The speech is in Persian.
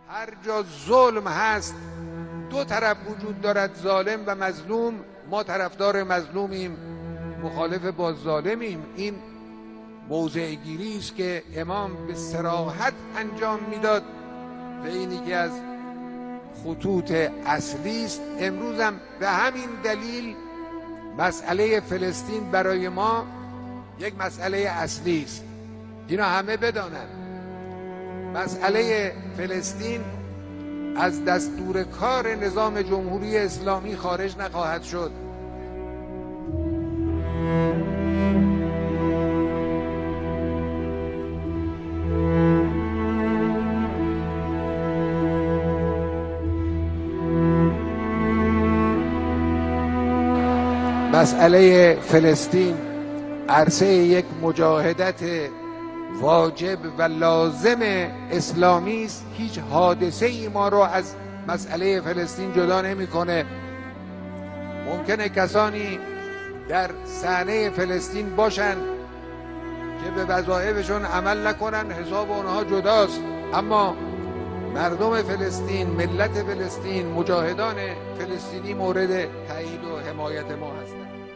هر جا ظلم هست دو طرف وجود دارد، ظالم و مظلوم. ما طرفدار مظلومیم، مخالف با ظالمیم. این موضع گیری است که امام به صراحت انجام میداد و این یکی از خطوط اصلی است. امروز هم به همین دلیل مسئله فلسطین برای ما یک مسئله اصلی است. اینا همه بدانند مسئله فلسطین از دستور کار نظام جمهوری اسلامی خارج نخواهد شد. مسئله فلسطین عرصه یک مجاهدت واجب و لازم اسلامی است. هیچ حادثه ای ما رو از مسئله فلسطین جدا نمی‌کنه. ممکنه کسانی در صحنه فلسطین باشن که به وظایفشون عمل نکنن، حساب اونها جداست، اما مردم فلسطین، ملت فلسطین، مجاهدان فلسطینی مورد تایید و حمایت ما هستند.